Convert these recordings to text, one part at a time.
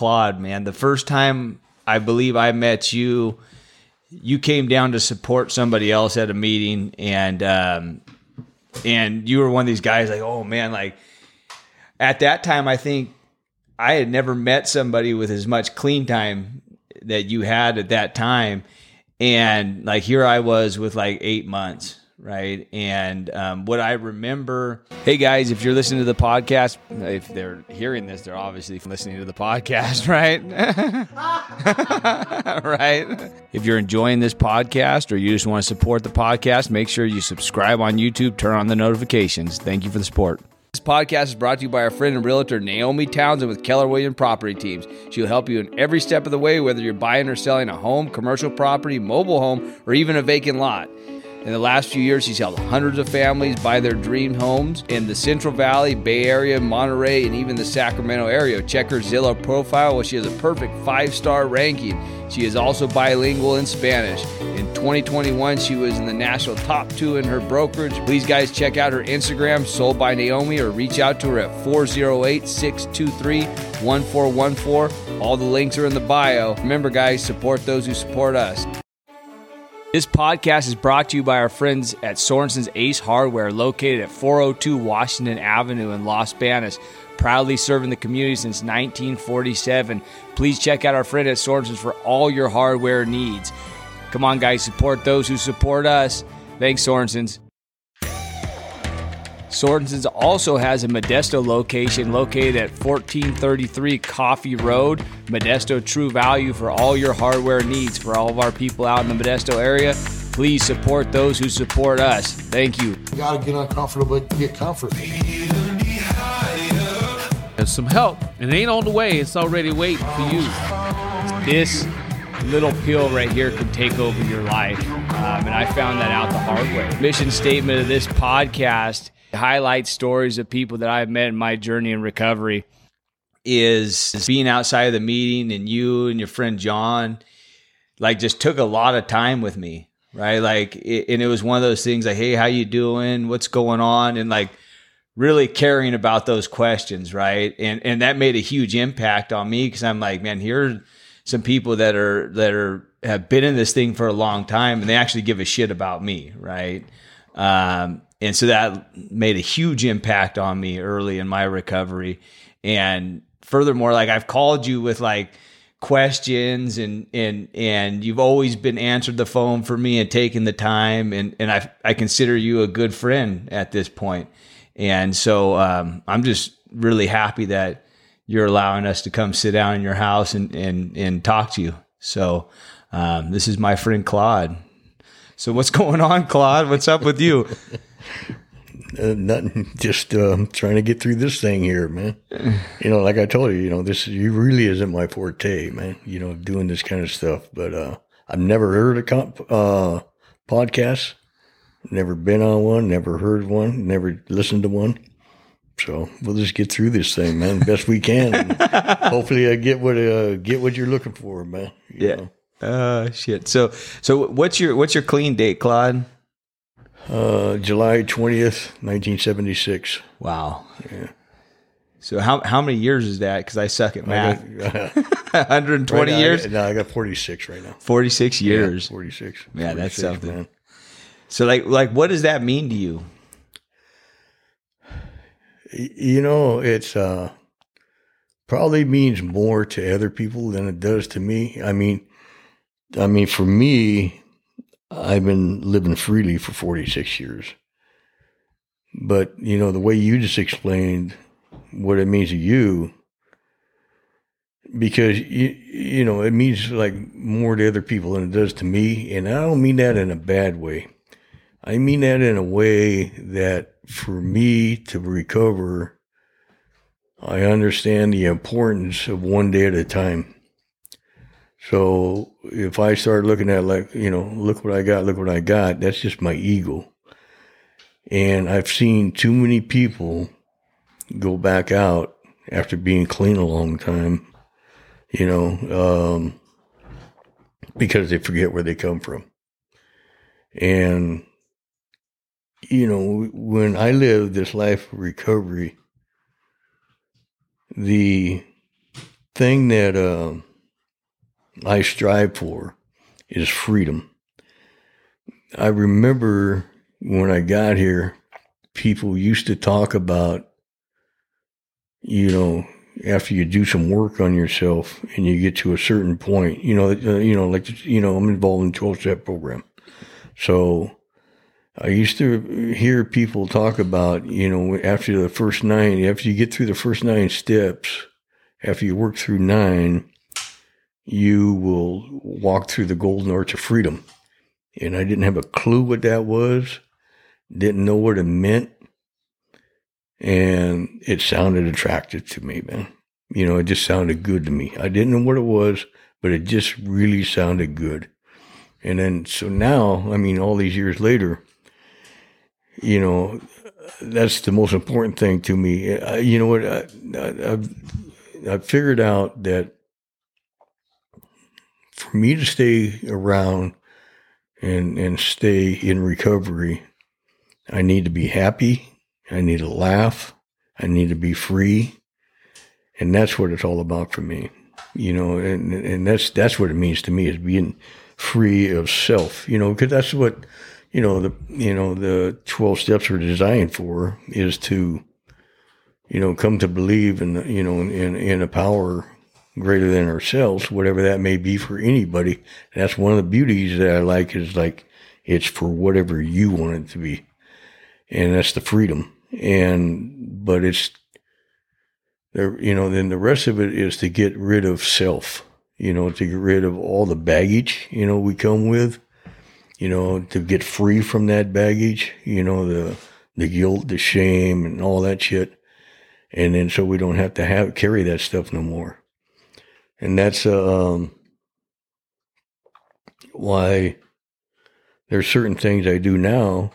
Claude, man. The first time I believe I met you, you came down to support somebody else at a meeting, and you were one of these guys like, oh man, like at that time, I think I had never met somebody with as much clean time that you had at that time. And like, here I was with like 8 months. Right. And what I remember, hey guys, if you're listening to the podcast, if they're hearing this, they're obviously listening to the podcast, right? Right. If you're enjoying this podcast or you just want to support the podcast, make sure you subscribe on YouTube, turn on the notifications. Thank you for the support. This podcast is brought to you by our friend and realtor, Naomi Townsend with Keller Williams Property Teams. She'll help you in every step of the way, whether you're buying or selling a home, commercial property, mobile home, or even a vacant lot. In the last few years, she's helped hundreds of families buy their dream homes in the Central Valley, Bay Area, Monterey, and even the Sacramento area. Check her Zillow profile where she has a perfect 5-star ranking. She is also bilingual in Spanish. In 2021, she was in the national top 2 in her brokerage. Please, guys, check out her Instagram, Sold by Naomi, or reach out to her at 408-623-1414. All the links are in the bio. Remember, guys, support those who support us. This podcast is brought to you by our friends at Sorensen's Ace Hardware, located at 402 Washington Avenue in Los Banos, proudly serving the community since 1947. Please check out our friend at Sorensen's for all your hardware needs. Come on, guys, support those who support us. Thanks, Sorensen's. Sorensen's also has a Modesto location located at 1433 Coffee Road. Modesto, true value for all your hardware needs. For all of our people out in the Modesto area, please support those who support us. Thank you. You got to get uncomfortable to get comfort. There's some help, and it ain't on the way. It's already waiting for you. This little pill right here could take over your life, and I found that out the hard way. Mission statement of this podcast highlights stories of people that I've met in my journey in recovery is being outside of the meeting, and you and your friend John like just took a lot of time with me, right? Like, and it was one of those things like, hey, how you doing? What's going on? And like really caring about those questions, right? And that made a huge impact on me because I'm like, man, here are some people that have been in this thing for a long time, and they actually give a shit about me, right? And so that made a huge impact on me early in my recovery. And furthermore, like I've called you with like questions and you've always been answered the phone for me and taken the time. And I consider you a good friend at this point. And so, I'm just really happy that you're allowing us to come sit down in your house and talk to you. So, this is my friend Claude. So what's going on, Claude? What's up with you? Nothing. Just trying to get through this thing here, man. You know, like I told you, this really isn't my forte, man. Doing this kind of stuff. But I've never heard a podcast, never been on one, never heard one, never listened to one. So we'll just get through this thing, man, best we can. And hopefully, I get what you're looking for, man. You know. Shit. So what's your clean date, Claude? July 20th, 1976. Wow. Yeah. So how many years is that? Because I suck at math. 120 right years? I got 46 right now. 46 years. Yeah, 46. Yeah, that's something. Man. So like what does that mean to you? It's probably means more to other people than it does to me. I mean, for me, I've been living freely for 46 years. But, the way you just explained what it means to you, because, it means like more to other people than it does to me. And I don't mean that in a bad way. I mean that in a way that for me to recover, I understand the importance of one day at a time. So if I start looking at like, look what I got, that's just my ego. And I've seen too many people go back out after being clean a long time, because they forget where they come from. And, when I lived this life of recovery, the thing that I strive for is freedom. I remember when I got here, people used to talk about, after you do some work on yourself and you get to a certain point, I'm involved in the 12-step program. So I used to hear people talk about, after you get through the first 9 steps, after you work through 9, you will walk through the golden arch of freedom. And I didn't have a clue what that was, didn't know what it meant. And it sounded attractive to me, man. It just sounded good to me. I didn't know what it was, but it just really sounded good. And then, so now, all these years later, that's the most important thing to me. I've figured out that for me to stay around and stay in recovery, I need to be happy. I need to laugh. I need to be free. And that's what it's all about for me, and that's what it means to me, is being free of self, because that's what, the 12 steps are designed for, is to, come to believe in a power greater than ourselves, whatever that may be for anybody. And that's one of the beauties that I like, is like, it's for whatever you want it to be. And that's the freedom. But it's there, then the rest of it is to get rid of self, to get rid of all the baggage, we come with, to get free from that baggage, the guilt, the shame, and all that shit. And then so we don't have to carry that stuff no more. And that's why there's certain things I do now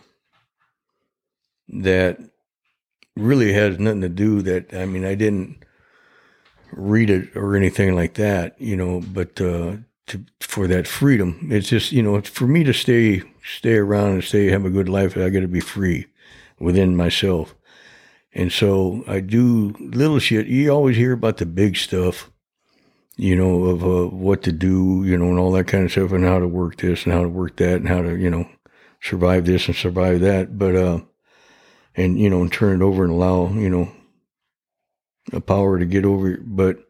that really has nothing to do that, I didn't read it or anything like that, but for that freedom, it's just, it's for me to stay around and have a good life, I got to be free within myself. And so I do little shit. You always hear about the big stuff, of what to do, and all that kind of stuff, and how to work this and how to work that, and how to, survive this and survive that. But, and turn it over and allow, a power to get over it. But,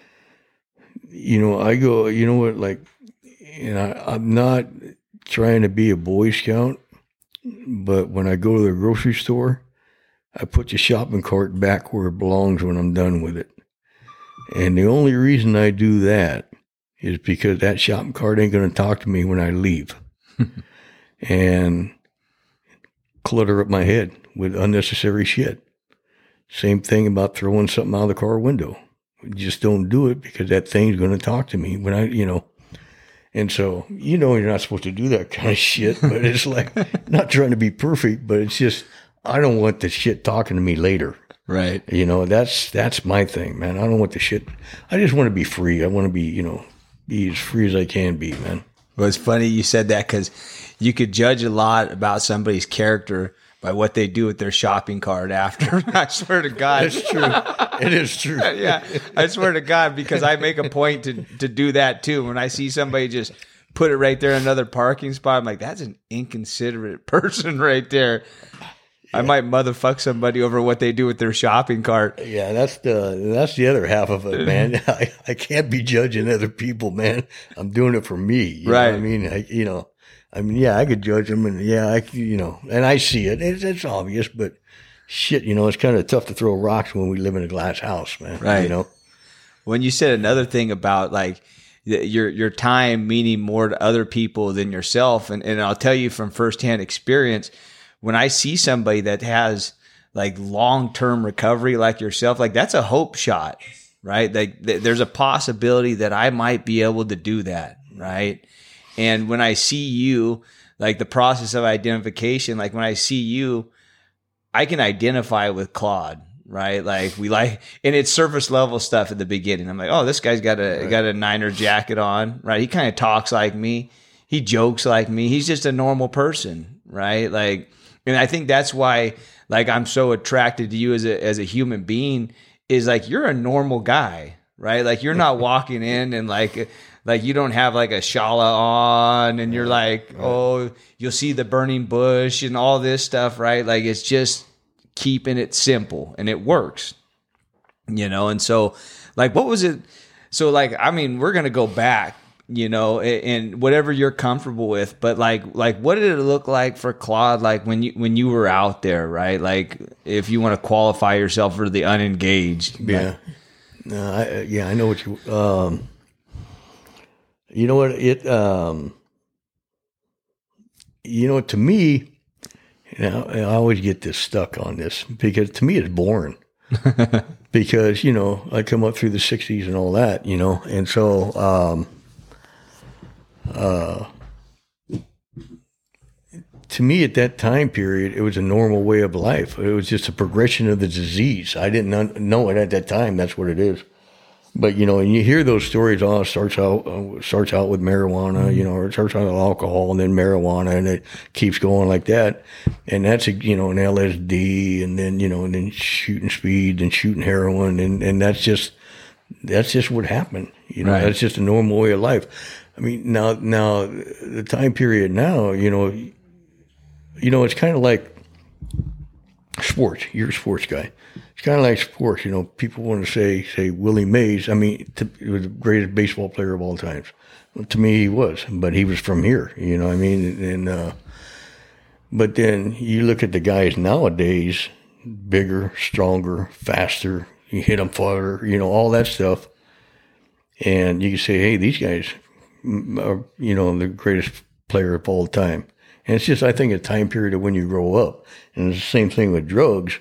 I go, I'm not trying to be a Boy Scout, but when I go to the grocery store, I put the shopping cart back where it belongs when I'm done with it. And the only reason I do that is because that shopping cart ain't going to talk to me when I leave and clutter up my head with unnecessary shit. Same thing about throwing something out of the car window. Just don't do it, because that thing's going to talk to me when and so, you're not supposed to do that kind of shit, but it's like, not trying to be perfect, but it's just, I don't want the shit talking to me later. Right. That's my thing, man. I don't want the shit. I just want to be free. I want to be, be as free as I can be, man. Well, it's funny you said that, because you could judge a lot about somebody's character by what they do with their shopping cart after. I swear to God. It's true. It is true. Yeah. I swear to God, because I make a point to do that too. When I see somebody just put it right there in another parking spot, I'm like, that's an inconsiderate person right there. I might motherfuck somebody over what they do with their shopping cart. Yeah, that's the other half of it, man. I can't be judging other people, man. I'm doing it for me. You right. know what I mean? Yeah, I could judge them, and and I see it. It's obvious, but shit, it's kind of tough to throw rocks when we live in a glass house, man. Right. When you said another thing about like your time meaning more to other people than yourself, and I'll tell you from firsthand experience, when I see somebody that has like long-term recovery like yourself, like that's a hope shot, right? Like there's a possibility that I might be able to do that, right? And when I see you, like the process of identification, like when I see you, I can identify with Claude, right? Like and it's surface level stuff at the beginning. I'm like, oh, this guy's got a Niner jacket on, right? He kind of talks like me. He jokes like me. He's just a normal person, right? Like, and I think that's why, like, I'm so attracted to you as a human being, is like, you're a normal guy, right? Like you're not walking in and like you don't have like a shala on and you're like, oh, you'll see the burning bush and all this stuff, right? Like it's just keeping it simple and it works, And so like, what was it? So like, I mean, we're going to go back, and whatever you're comfortable with, but like, what did it look like for Claude? Like when you were out there, right? Like if you want to qualify yourself for the unengaged. Yeah. I know what you, you know what to me, I always get this stuck on this because to me it's boring because, I come up through the 60s and all that, and so, to me at that time period, it was a normal way of life. It was just a progression of the disease. I didn't know it at that time. That's what it is. But, and you hear those stories, it starts out with marijuana, or it starts out with alcohol and then marijuana and it keeps going like that. And that's, an LSD and then, and then shooting speed and shooting heroin. And that's just what happened. Right. That's just a normal way of life. I mean, now the time period now, it's kind of like sports. You're a sports guy. It's kind of like sports. People want to say Willie Mays. I mean, he was the greatest baseball player of all time. Well, to me, he was, but he was from here. You know what I mean? And but then you look at the guys nowadays, bigger, stronger, faster. You hit them farther. All that stuff. And you can say, hey, these guys are, the greatest player of all time. And it's just, I think, a time period of when you grow up. And it's the same thing with drugs.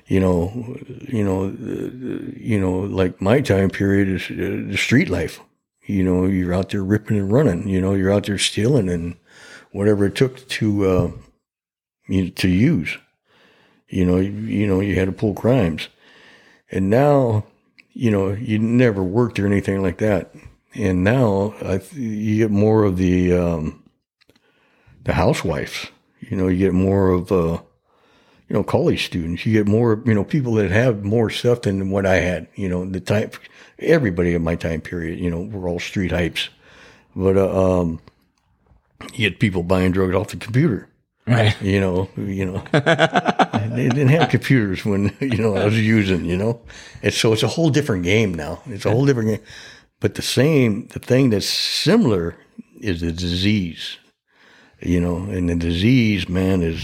Like my time period is the street life. You're out there ripping and running. You're out there stealing and whatever it took to use. You had to pull crimes. And now, you never worked or anything like that. And now you get more of the housewives. You get more of college students. You get more, people that have more stuff than what I had. The time, everybody in my time period, we're all street hypes. But you get people buying drugs off the computer. Right. They didn't have computers when, I was using, And so it's a whole different game now. It's a whole different game. But the thing that's similar is the disease, and the disease, man, is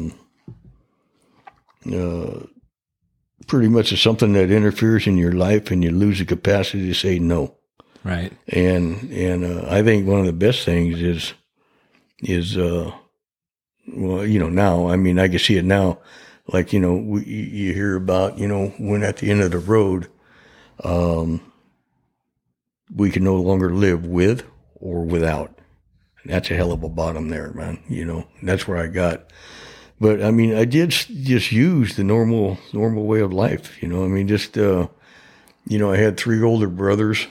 pretty much something that interferes in your life and you lose the capacity to say no. Right. And I think one of the best things is now, I mean, I can see it now, like, you hear about, when at the end of the road, we can no longer live with or without. And that's a hell of a bottom there, man. That's where I got. But I mean, I did just use the normal way of life. I mean, just, I had 3 older brothers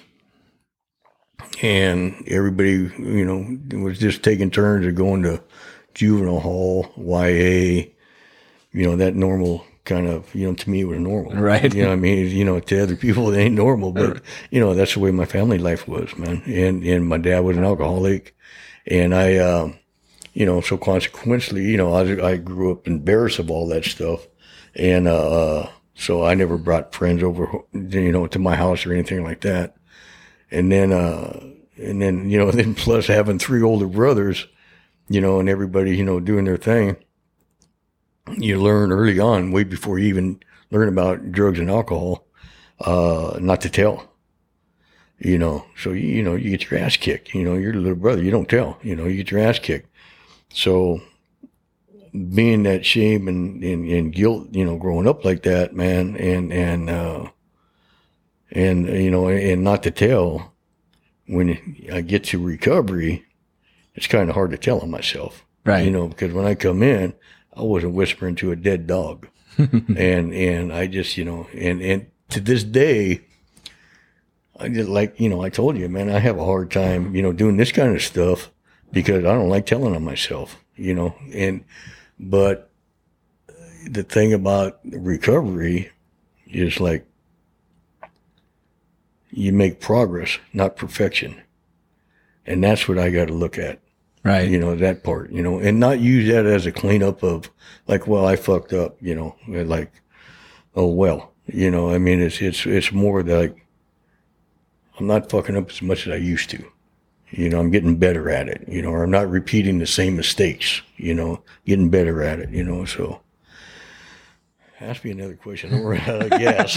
and everybody, was just taking turns of going to juvenile hall, YA, that normal kind of, to me it was normal. Right. I mean, to other people it ain't normal, but, that's the way my family life was, man. And my dad was an alcoholic and I, so consequently, I grew up embarrassed of all that stuff. And, so I never brought friends over, to my house or anything like that. And then, then plus having 3 older brothers, and everybody, doing their thing, you learn early on, way before you even learn about drugs and alcohol, not to tell, so, you get your ass kicked, you're the little brother, you don't tell, you get your ass kicked. So being that shame and guilt, growing up like that, man, and not to tell, when I get to recovery, it's kind of hard to tell on myself. Right. Because when I come in, I wasn't whispering to a dead dog. and I just, and to this day, I just like, I told you, man, I have a hard time, doing this kind of stuff because I don't like telling on myself, but the thing about recovery is like, you make progress, not perfection. And that's what I got to look at. Right. You know, that part, you know, and not use that as a cleanup of like, well, I fucked up, you know, like, oh, well, you know, I mean, it's more like I'm not fucking up as much as I used to. You know, I'm getting better at it, you know, or I'm not repeating the same mistakes, you know, getting better at it, you know, so. Ask me another question. We're out of gas.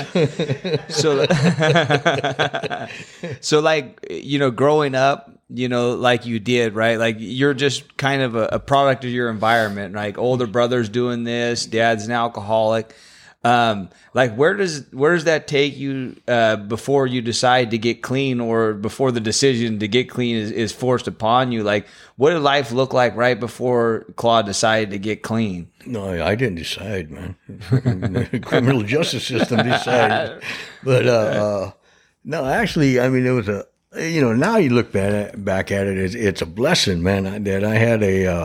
So like, you know, growing up, you know, like you did, right? Like you're just kind of a product of your environment, like older brother's doing this, dad's an alcoholic. Like where does that take you, before you decide to get clean or before the decision to get clean is forced upon you? Like what did life look like right before Claude decided to get clean? No, I didn't decide, man. The criminal justice system decided. But, no, actually, I mean, it was you know, now you look back at it, it's a blessing, man, that I had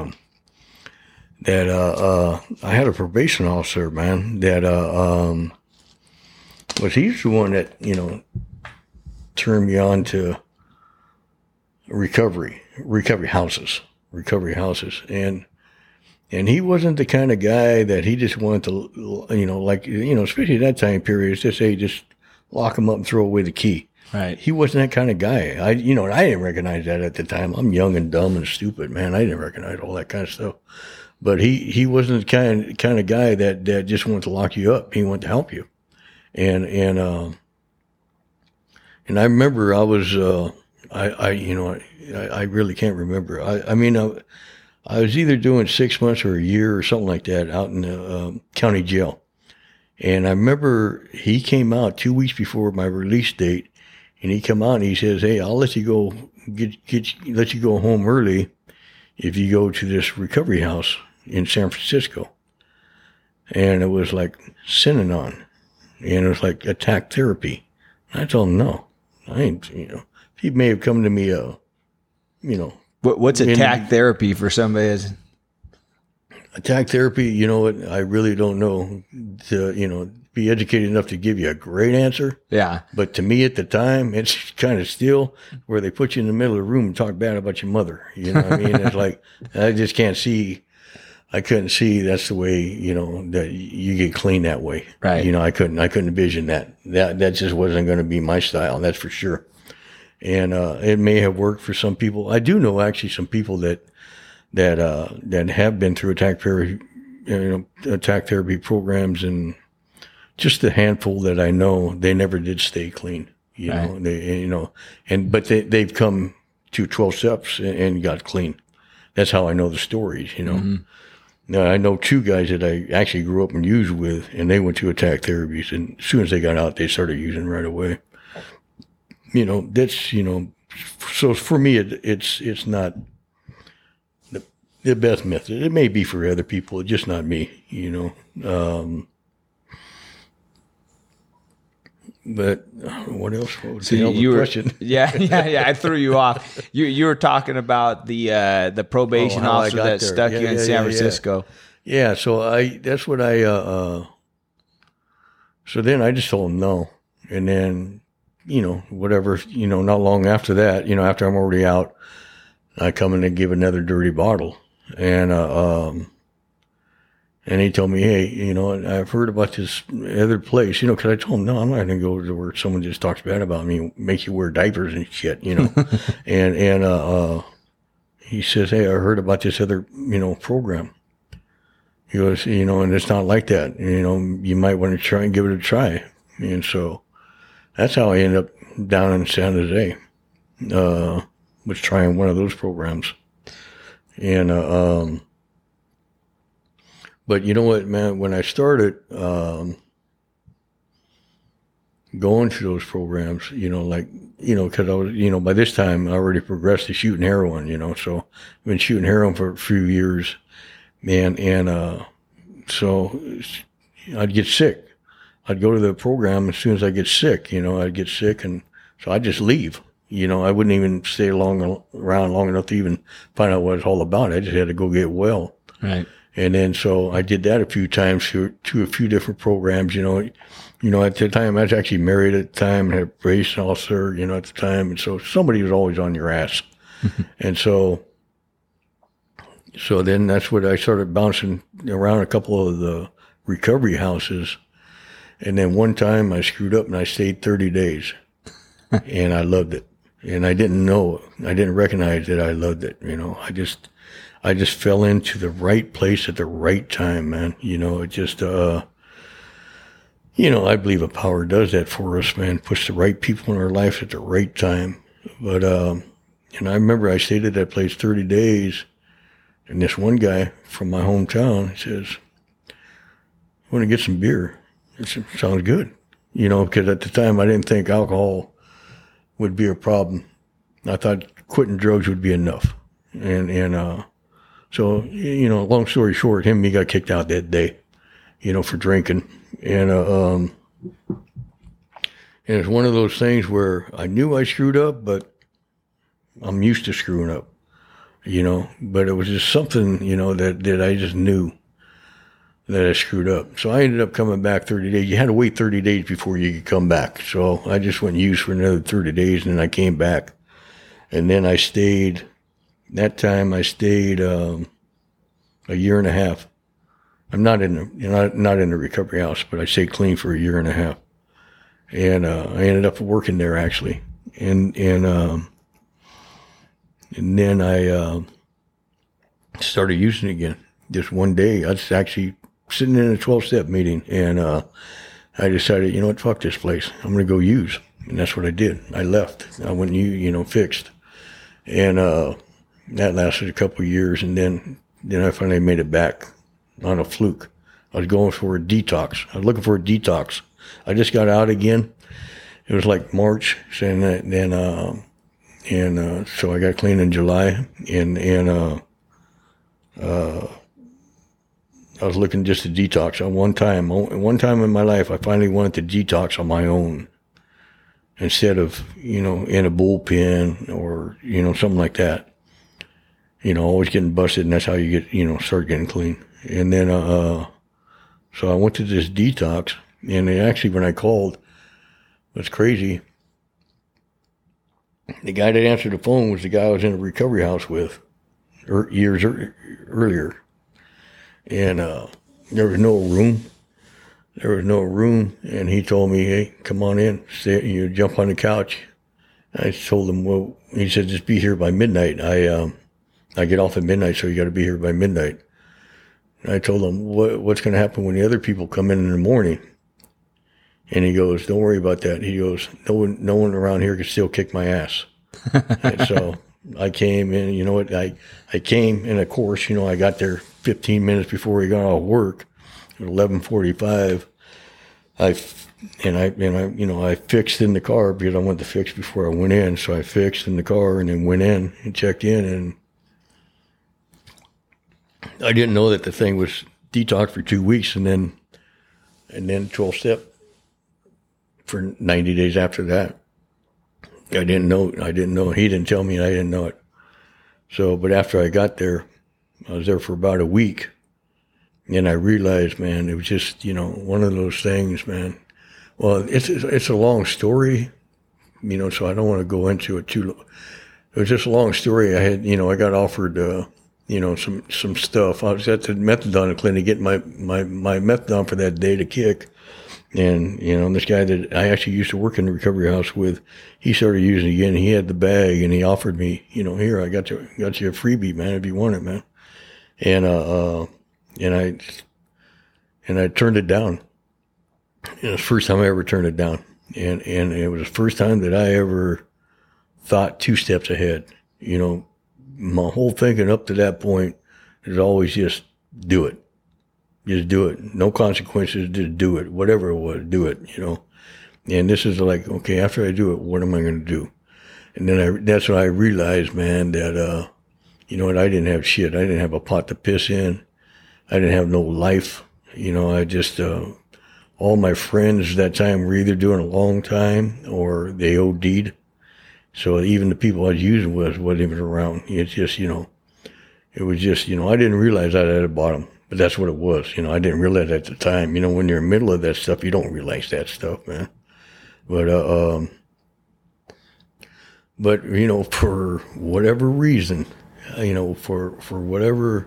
I had a probation officer, man, that, he's the one that, you know, turned me on to recovery houses. And he wasn't the kind of guy that he just wanted to, you know, like, you know, especially that time period, it's just, hey, just lock him up and throw away the key. Right. He wasn't that kind of guy. I didn't recognize that at the time. I'm young and dumb and stupid, man. I didn't recognize all that kind of stuff. But he wasn't the kind of guy that just wanted to lock you up. He wanted to help you. And I remember I was, I really can't remember. I mean, I was either doing 6 months or a year or something like that out in the county jail. And I remember he came out 2 weeks before my release date, and he come out and he says, "Hey, I'll let you go let you go home early if you go to this recovery house in San Francisco." And it was like Synanon, and it was like attack therapy. I told him, no, I ain't, you know, he may have come to me, you know. What's attack therapy for somebody as attack therapy? You know what? I really don't know to, you know, be educated enough to give you a great answer. Yeah. But to me at the time, it's kind of still where they put you in the middle of the room and talk bad about your mother. You know what I mean? It's like, I just can't see. I couldn't see that's the way, you know, that you get clean that way. Right. You know, I couldn't envision that. That just wasn't going to be my style. That's for sure. And, it may have worked for some people. I do know actually some people that have been through attack therapy programs, and just the handful that I know, they never did stay clean. You know, but they've come to 12 steps and got clean. That's how I know the stories, you know. Mm-hmm. Now, I know two guys that I actually grew up and used with, and they went to attack therapies, and as soon as they got out, they started using right away. You know, that's, you know, so for me, it's not the best method. It may be for other people, just not me, you know. But what else? What was the question? Yeah. I threw you off. You were talking about the probation officer that stuck you in San Francisco. Yeah. So that's what so then I just told him no. And then, you know, whatever, you know, not long after that, you know, after I'm already out, I come in and give another dirty bottle. And he told me, hey, you know, I've heard about this other place, you know, because I told him, no, I'm not going to go to where someone just talks bad about me, make you wear diapers and shit, you know. and he says, hey, I heard about this other, you know, program. He goes, you know, and it's not like that. You know, you might want to try and give it a try. And so that's how I ended up down in San Jose, was trying one of those programs. And, but you know what, man, when I started, going to those programs, you know, like, you know, cause I was, you know, by this time I already progressed to shooting heroin, you know, so I've been shooting heroin for a few years, man. And, so I'd get sick. I'd go to the program as soon as I get sick, you know, I'd get sick, and so I'd just leave. You know, I wouldn't even stay around long enough to even find out what it's all about. I just had to go get well. Right. And then, so I did that a few times to a few different programs, you know, at the time, I was actually married at the time and had a police officer, at the time. And so somebody was always on your ass. And so then that's what I started bouncing around a couple of the recovery houses. And then one time I screwed up and I stayed 30 days and I loved it. And I didn't recognize that I loved it. I just fell into the right place at the right time, man. It just, I believe a power does that for us, man. Puts the right people in our life at the right time. But, and I remember I stayed at that place 30 days and this one guy from my hometown says, "I want to get some beer." I said, "Sounds good." Because at the time I didn't think alcohol would be a problem. I thought quitting drugs would be enough. So, long story short, he got kicked out that day, for drinking. And it's one of those things where I knew I screwed up, but I'm used to screwing up, but it was just something, that I just knew that I screwed up. So I ended up coming back 30 days. You had to wait 30 days before you could come back. So I just went and used for another 30 days and then I came back. And then I stayed, that time I stayed a year and a half. I'm not in the recovery house, but I stayed clean for a year and a half. And I ended up working there actually. And then I started using it again. Just one day, I was actually sitting in a 12-step meeting, and I decided, fuck this place. I'm going to go use. And that's what I did. I left. I went and, fixed. And that lasted a couple of years, and then I finally made it back on a fluke. I was going for a detox. I was looking for a detox. I just got out again. It was like March, and then so I got clean in July, and I was looking just to detox. One time in my life, I finally wanted to detox on my own instead of, in a bullpen or, something like that. Always getting busted, and that's how you get, start getting clean. And then, so I went to this detox, and actually when I called, it was crazy. The guy that answered the phone was the guy I was in a recovery house with years earlier. And there was no room. And he told me, "Hey, come on in. Jump on the couch." I told him, well, he said, "Just be here by midnight. I get off at midnight, so you got to be here by midnight." And I told him, what's going to happen when the other people come in the morning? And he goes, "Don't worry about that." He goes, no one around here can still kick my ass." And so I came in, I came, and of course, I got there 15 minutes before he got off work at 11:45. I fixed in the car because I wanted to fix before I went in. So I fixed in the car and then went in and checked in, and I didn't know that the thing was detox for 2 weeks and then 12-step for 90 days after that. I didn't know. He didn't tell me, and I didn't know it. So, but after I got there, I was there for about a week, and I realized, man, it was just, one of those things, man. Well, it's a long story, so I don't want to go into it too long. It was just a long story. I had, I got offered, some stuff. I was at the methadone clinic getting my methadone for that day to kick. And, this guy that I actually used to work in the recovery house with, he started using it again. He had the bag, and he offered me, "Here, I got you a freebie, man, if you want it, man." And I turned it down. It was the first time I ever turned it down. And it was the first time that I ever thought 2 steps ahead. My whole thinking up to that point is always just do it. Just do it. No consequences. Just do it. Whatever it was, do it, And this is like, okay, after I do it, what am I going to do? And then that's when I realized, man, that, I didn't have shit. I didn't have a pot to piss in. I didn't have no life. I just, all my friends that time were either doing a long time or they OD'd. So even the people I was using wasn't even around. It's just, it was just, I didn't realize I had a bottom. But that's what it was. You know, I didn't realize at the time. You know, when you're in the middle of that stuff, you don't realize that stuff, man. But you know, for whatever reason, you know, for whatever,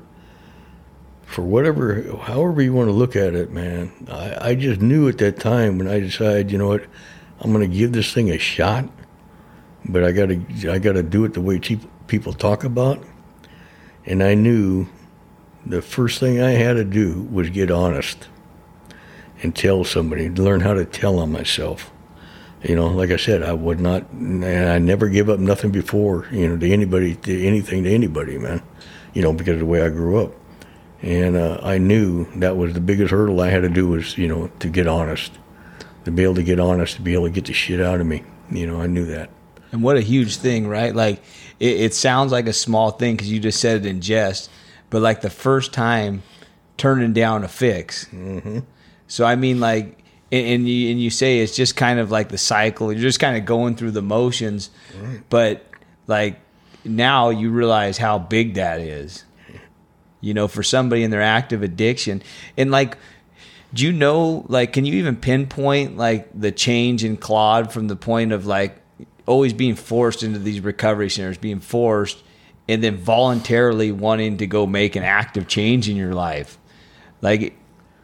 however you want to look at it, man, I just knew at that time when I decided, you know what, I'm going to give this thing a shot, but I got to do it the way people talk about. And I knew the first thing I had to do was get honest and tell somebody, learn how to tell on myself. You know, like I said, I would not, and I never give up nothing before, you know, to anything to anybody, man, you know, because of the way I grew up. And I knew that was the biggest hurdle I had to do was, you know, to get honest, to be able to get honest, to be able to get the shit out of me. You know, I knew that. And what a huge thing, right? Like, it sounds like a small thing because you just said it in jest, but like the first time turning down a fix. Mm-hmm. So, I mean, like, and you say it's just kind of like the cycle. You're just kind of going through the motions. Right. But, like, now you realize how big that is, you know, for somebody in their active addiction. And, like, do you know, like, can you even pinpoint, like, the change in Claude from the point of, like, always being forced into these recovery centers, being forced, and then voluntarily wanting to go make an active change in your life? Like,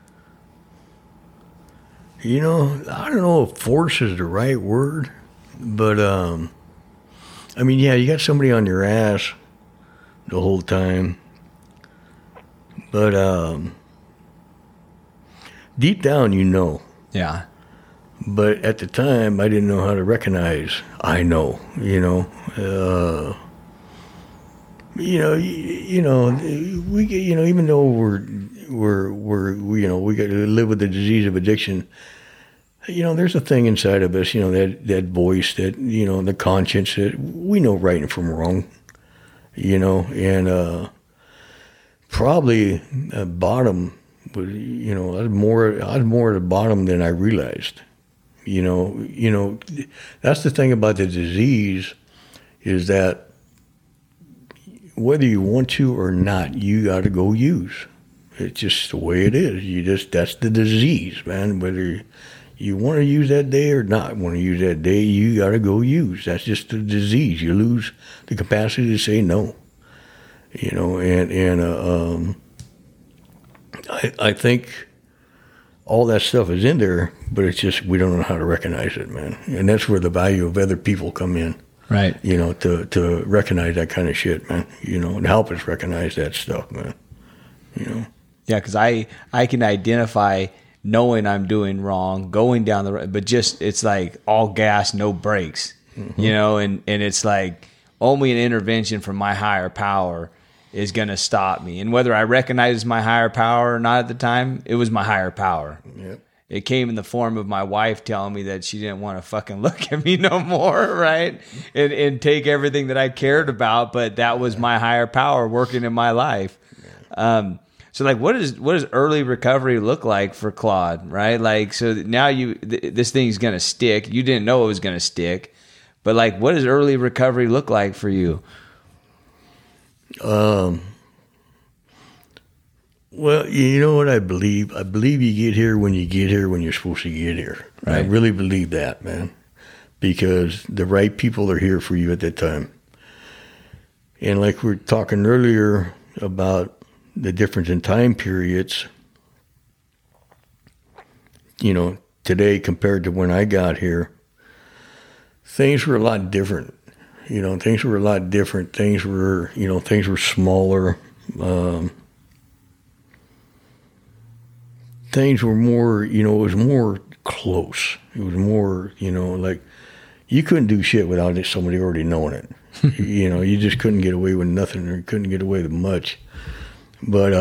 you know, I don't know if force is the right word, but, I mean, yeah, you got somebody on your ass the whole time, but, deep down, you know. yeah. But at the time, I didn't know how to recognize. I know, you know. You know, we, you know, even though we, you know, we got to live with the disease of addiction. You know, there's a thing inside of us, you know, that voice, that, you know, the conscience, that we know right and from wrong. You know, and probably at bottom, you know, I was more at the bottom than I realized. You know, that's the thing about the disease, is that whether you want to or not, you got to go use. It's just the way it is. That's the disease, man. Whether you want to use that day or not want to use that day, you got to go use. That's just the disease. You lose the capacity to say no. You know, and I think all that stuff is in there, but it's just we don't know how to recognize it, man. And that's where the value of other people come in. Right. You know, to recognize that kind of shit, man. You know, and help us recognize that stuff, man. You know. Yeah, because I can identify knowing I'm doing wrong, going down the road, but just it's like all gas, no brakes. Mm-hmm. You know, and it's like only an intervention from my higher power is going to stop me. And whether I recognize my higher power or not at the time, it was my higher power. Yep. It came in the form of my wife telling me that she didn't want to fucking look at me no more, right? And take everything that I cared about, but that was my higher power working in my life. So like, what does early recovery look like for Claude, right? Like, so now this thing's going to stick. You didn't know it was going to stick, but like, what does early recovery look like for you? Well, you know what I believe? I believe you get here when you're supposed to get here. Right. I really believe that, man, because the right people are here for you at that time. And like we were talking earlier about the difference in time periods, you know, today compared to when I got here, things were a lot different. You know, things were a lot different. Things were smaller. Things were more, you know, it was more close. It was more, you know, like you couldn't do shit without somebody already knowing it. You know, you just couldn't get away with nothing, or couldn't get away with much. But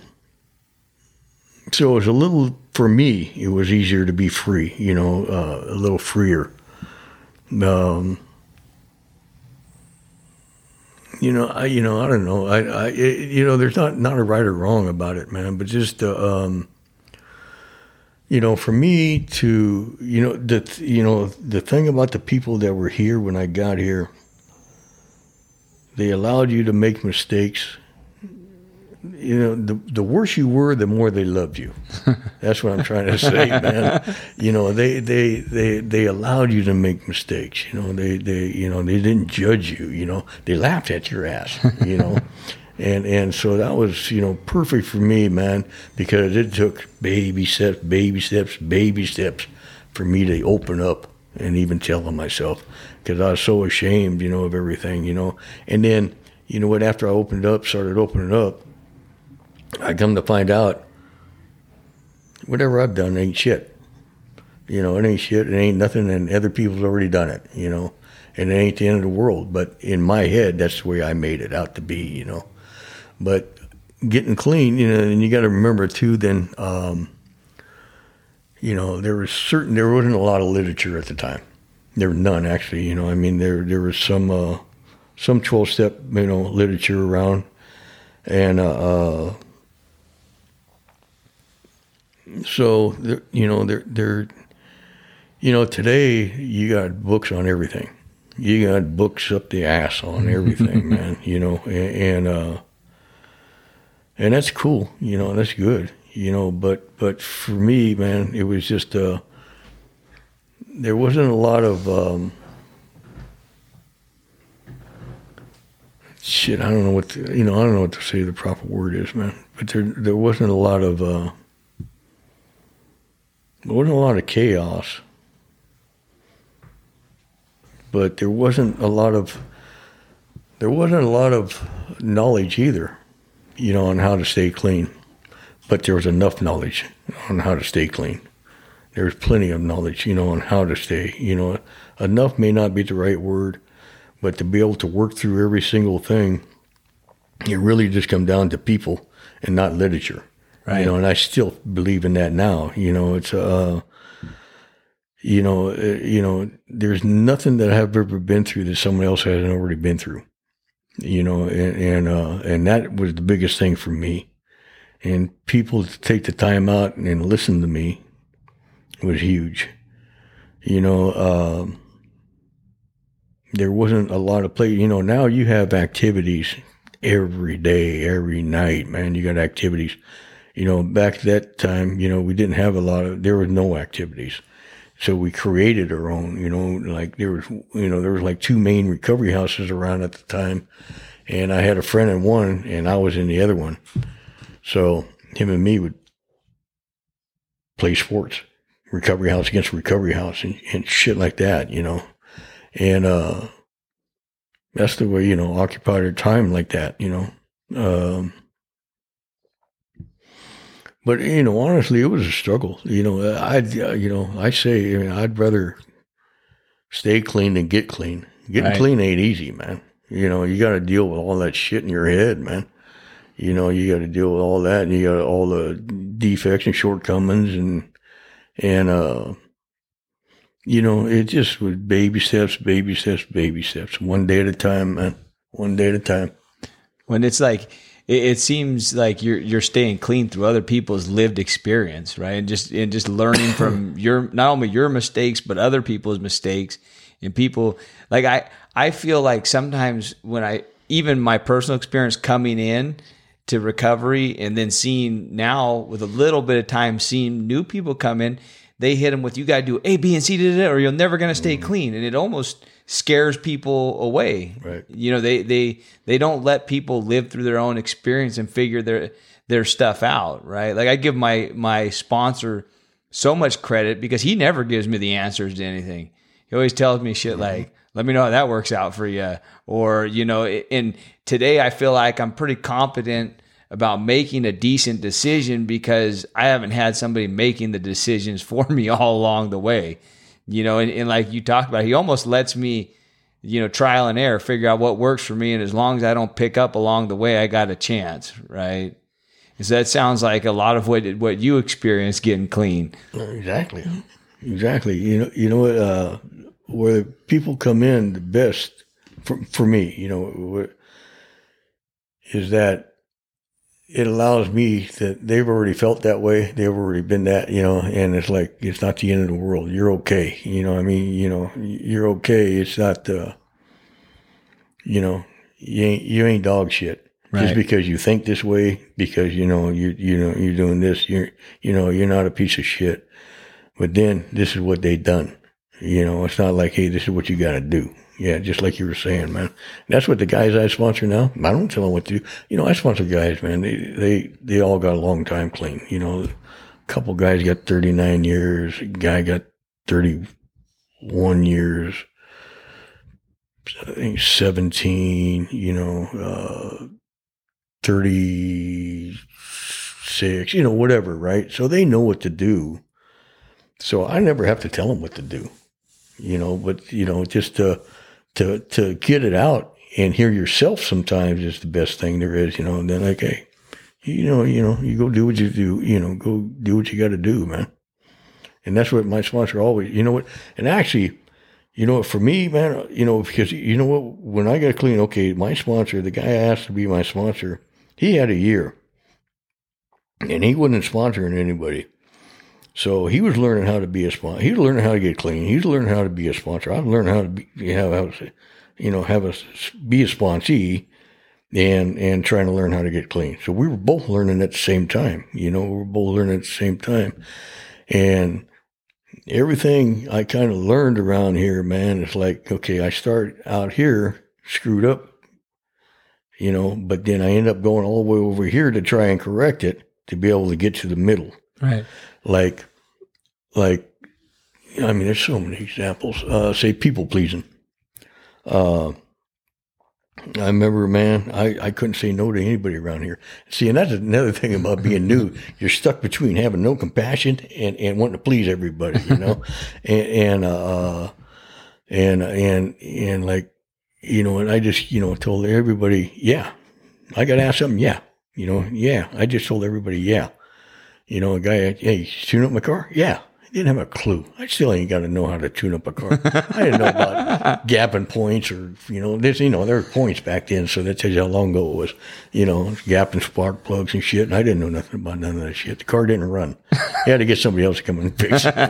so it was a little, for me, it was easier to be free, you know, a little freer. I don't know. There's not a right or wrong about it, man. But just, for me to, the thing about the people that were here when I got here, they allowed you to make mistakes the worse you were, the more they loved you. That's what I'm trying to say, man. They allowed you to make mistakes. They didn't judge you. They laughed at your ass. And so that was perfect for me, man, because it took baby steps for me to open up and even tell them myself, because I was so ashamed, of everything, And then, after I started opening up, I come to find out whatever I've done ain't shit. It ain't shit. It ain't nothing, and other people's already done it, and it ain't the end of the world. But in my head, that's the way I made it out to be, But getting clean, and you got to remember too, then, there wasn't a lot of literature at the time. There was none, actually, there was some 12-step, literature around. And, so, today you got books on everything. You got books up the ass on everything, man, and that's cool, that's good, but for me, man, it was just, there wasn't a lot of, shit, I don't know what to say the proper word is, man, but there wasn't a lot of, chaos, but there wasn't a lot of knowledge either, on how to stay clean. But there was enough knowledge on how to stay clean. There was plenty of knowledge, on how to stay, enough may not be the right word, but to be able to work through every single thing, it really just comes down to people and not literature. Right. And I still believe in that now. It's there's nothing that I've ever been through that someone else hasn't already been through. And that was the biggest thing for me. And people to take the time out and listen to me was huge. There wasn't a lot of play. Now you have activities every day, every night, man. You got activities. Back at that time, we didn't have there were no activities. So we created our own, like there was like 2 main recovery houses around at the time. And I had a friend in one and I was in the other one. So him and me would play sports, recovery house against recovery house and shit like that, And, that's the way, occupied our time like that, But, honestly, it was a struggle. I'd rather stay clean than get clean. Getting clean ain't easy, man. You got to deal with all that shit in your head, man. You got to deal with all that, and you got all the defects and shortcomings, and it just was baby steps, one day at a time, man. One day at a time. When it's like, it seems like you're staying clean through other people's lived experience, right? And just learning from not only your mistakes, but other people's mistakes. And people, like, I feel like sometimes when even my personal experience coming in to recovery and then seeing now with a little bit of time, seeing new people come in, they hit them with, you got to do A, B, and C, or you're never going to stay clean. And it almost scares people away. Right. They don't let people live through their own experience and figure their stuff out. Right. Like I give my sponsor so much credit because he never gives me the answers to anything. He always tells me shit like, let me know how that works out for you. Or, and today I feel like I'm pretty competent about making a decent decision because I haven't had somebody making the decisions for me all along the way. And like you talked about, he almost lets me, trial and error, figure out what works for me. And as long as I don't pick up along the way, I got a chance, right? And so that sounds like a lot of what you experienced getting clean. Exactly. Where people come in the best for me, is that it allows me that they've already felt that way. They've already been that, and it's like, it's not the end of the world. You're okay. You're okay. It's not, you ain't dog shit. Just because you think this way, because you're doing this, you're not a piece of shit. But then this is what they done. It's not like, hey, this is what you got to do. Yeah, just like you were saying, man. That's what the guys I sponsor now, I don't tell them what to do. I sponsor guys, man. They all got a long time clean. A couple guys got 39 years. A guy got 31 years. I think 17, 36, whatever, right? So they know what to do. So I never have to tell them what to do, but, just to get it out and hear yourself sometimes is the best thing there is, and then like, hey, you go do what you do, go do what you got to do, man. And that's what my sponsor always, and actually, for me, man, because when I got clean, okay, my sponsor, the guy I asked to be my sponsor, he had a year and he wasn't sponsoring anybody. So he was learning how to be a sponsor. He was learning how to get clean. He was learning how to be a sponsor. I learned how to be, be a sponsee and trying to learn how to get clean. So we were both learning at the same time, we were both learning at the same time. And everything I kind of learned around here, man, it's like, okay, I start out here screwed up, but then I end up going all the way over here to try and correct it to be able to get to the middle. Right. Like, there's so many examples. Say people pleasing. I remember, man, I couldn't say no to anybody around here. See, and that's another thing about being new. You're stuck between having no compassion and wanting to please everybody, and like, and I just, told everybody, yeah, I got to ask something. Yeah. Yeah, I just told everybody, yeah. A guy, hey, tune up my car? Yeah. I didn't have a clue. I still ain't got to know how to tune up a car. I didn't know about gapping points or, there were points back then, so that tells you how long ago it was, gapping spark plugs and shit, and I didn't know nothing about none of that shit. The car didn't run. You had to get somebody else to come and fix it.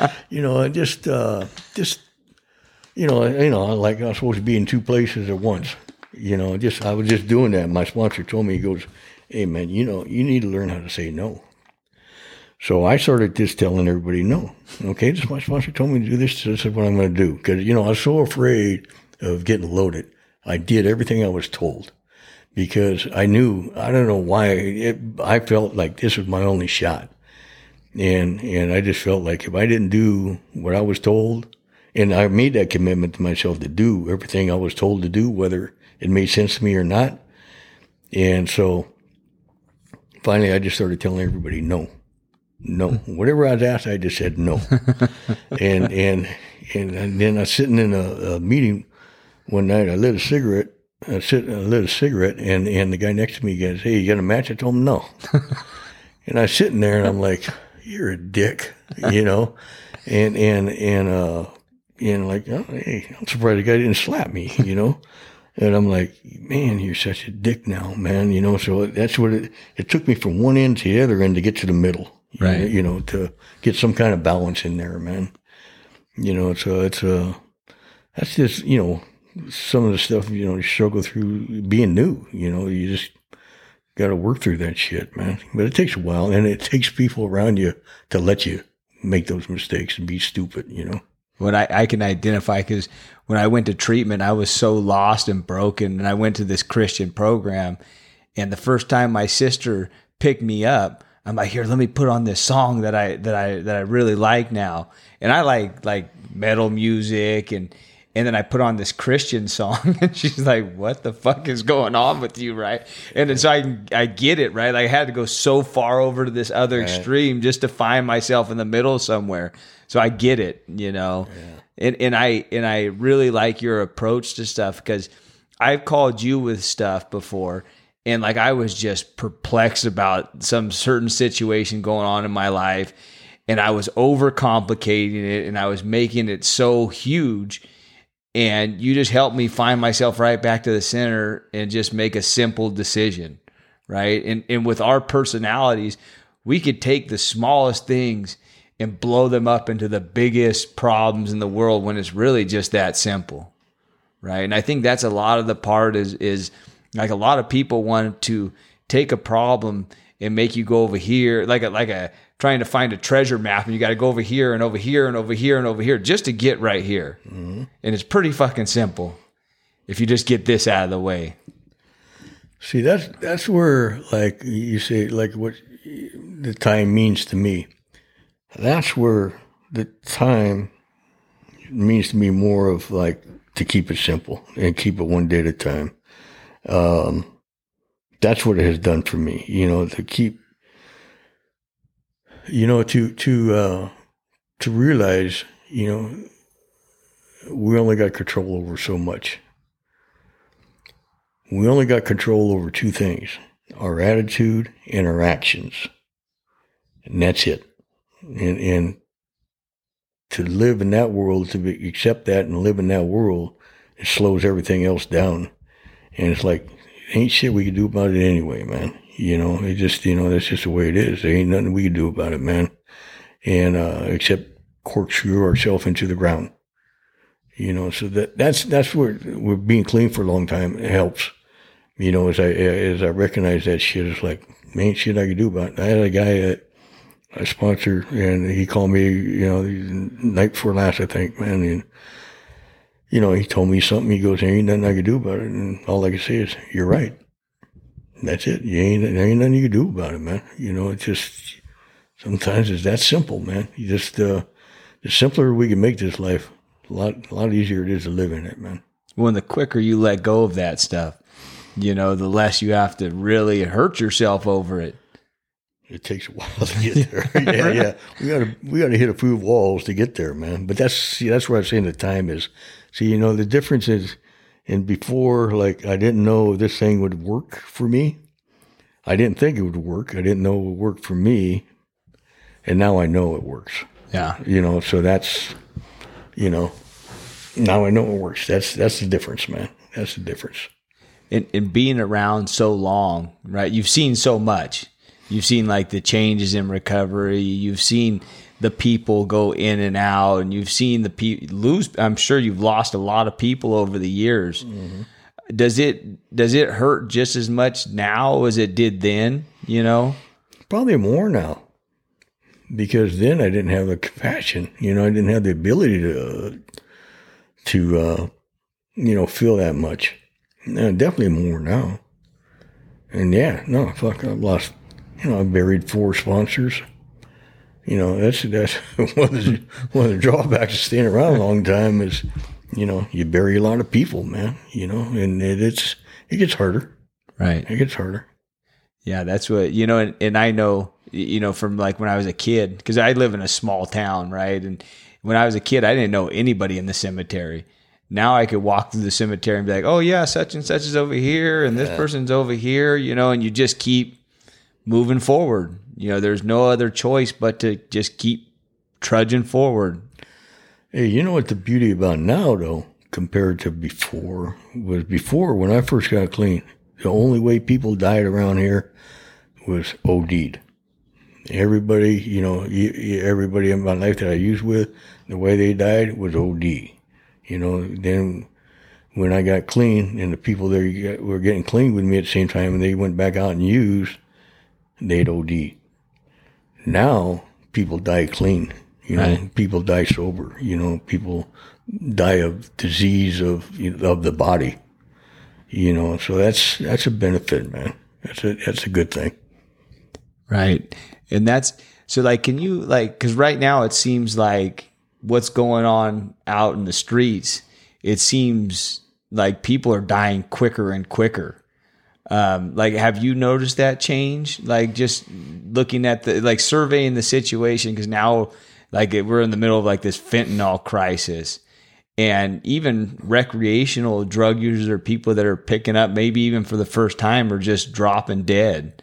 Like I was supposed to be in two places at once. I was just doing that. My sponsor told me, he goes, hey, man, you need to learn how to say no. So I started just telling everybody no. Okay, this my sponsor told me to do this. This is what I'm going to do. Because, I was so afraid of getting loaded. I did everything I was told. Because I knew, I don't know why, I felt like this was my only shot. And I just felt like if I didn't do what I was told, and I made that commitment to myself to do everything I was told to do, whether it made sense to me or not. And so finally I just started telling everybody no. Whatever I was asked, I just said no. and then I was sitting in a meeting one night. I lit a cigarette. And the guy next to me goes, hey, you got a match? I told him no. And I was sitting there and I'm like, you're a dick, and like, oh, hey, I'm surprised the guy didn't slap me, And I'm like, man, you're such a dick now, man, So that's what it took me from one end to the other end to get to the middle, right? To get some kind of balance in there, man. So that's just, some of the stuff, you struggle through being new, you just got to work through that shit, man. But it takes a while, and it takes people around you to let you make those mistakes and be stupid, What I can identify, because when I went to treatment, I was so lost and broken, and I went to this Christian program, and the first time my sister picked me up, I'm like, here, let me put on this song that I really like now, and I like metal music, and then I put on this Christian song, and she's like, what the fuck is going on with you, right? And then so I get it, right? I had to go so far over to this other extreme just to find myself in the middle somewhere. So I get it, Yeah. And I really like your approach to stuff, because I've called you with stuff before, and like I was just perplexed about some certain situation going on in my life, and I was overcomplicating it, and I was making it so huge. And you just helped me find myself right back to the center and just make a simple decision, right? And with our personalities, we could take the smallest things and blow them up into the biggest problems in the world when it's really just that simple, right? And I think that's a lot of the part is Like a lot of people want to take a problem and make you go over here, like a trying to find a treasure map, and you got to go over here and over here and over here and over here just to get right here. Mm-hmm. And it's pretty fucking simple if you just get this out of the way. See, that's where, like you say, like what the time means to me. That's where the time means to me more of like to keep it simple and keep it one day at a time. That's what it has done for me, to keep, to realize, we only got control over so much. We only got control over two things, our attitude and our actions. And that's it. And to live in that world, accept that and live in that world, it slows everything else down. And it's like, ain't shit we can do about it anyway, man. It just, that's just the way it is. There ain't nothing we can do about it, man. And, except corkscrew ourselves into the ground. So that's where we're being clean for a long time. It helps. As I recognize that shit, it's like, ain't shit I can do about it. I had a guy that I sponsor, and he called me, night before last, I think, man. And, he told me something. He goes, there ain't nothing I can do about it. And all I can say is, you're right. That's it. There ain't nothing you can do about it, man. It's just, sometimes it's that simple, man. You just, the simpler we can make this life, a lot easier it is to live in it, man. Well, and the quicker you let go of that stuff, the less you have to really hurt yourself over it. It takes a while to get there. Yeah. We gotta hit a few walls to get there, man. But that's where I'm saying the time is. See, the difference is, and before, like, I didn't know this thing would work for me. I didn't think it would work. I didn't know it would work for me. And now I know it works. Yeah. So that's, now I know it works. That's the difference, man. That's the difference. And being around so long, right? You've seen so much. You've seen like the changes in recovery. You've seen the people go in and out, and you've seen the people lose. I'm sure you've lost a lot of people over the years. Mm-hmm. Does it hurt just as much now as it did then? Probably more now, because then I didn't have the compassion. I didn't have the ability to feel that much. Definitely more now. And I've lost. I buried 4 sponsors. That's one of the drawbacks of staying around a long time is, you bury a lot of people, man. And it gets harder. Right. It gets harder. Yeah, that's what and I know, from like when I was a kid, because I live in a small town, right? And when I was a kid, I didn't know anybody in the cemetery. Now I could walk through the cemetery and be like, oh yeah, such and such is over here, and this person's over here, and you just keep moving forward. There's no other choice but to just keep trudging forward. Hey, you know what the beauty about now, though, compared to before, was before when I first got clean, the only way people died around here was OD'd. Everybody, everybody in my life that I used with, the way they died was OD. Then when I got clean and the people there were getting clean with me at the same time and they went back out and used, they'd OD. Now people die clean, right. People die sober, people die of disease of the body, so that's a benefit, man. That's a good thing. Right. And that's, so like, can you like, cause right now it seems like what's going on out in the streets, it seems like people are dying quicker and quicker. Like, have you noticed that change? Like, just looking at surveying the situation, because now, like, we're in the middle of like this fentanyl crisis, and even recreational drug users or people that are picking up, maybe even for the first time, are just dropping dead.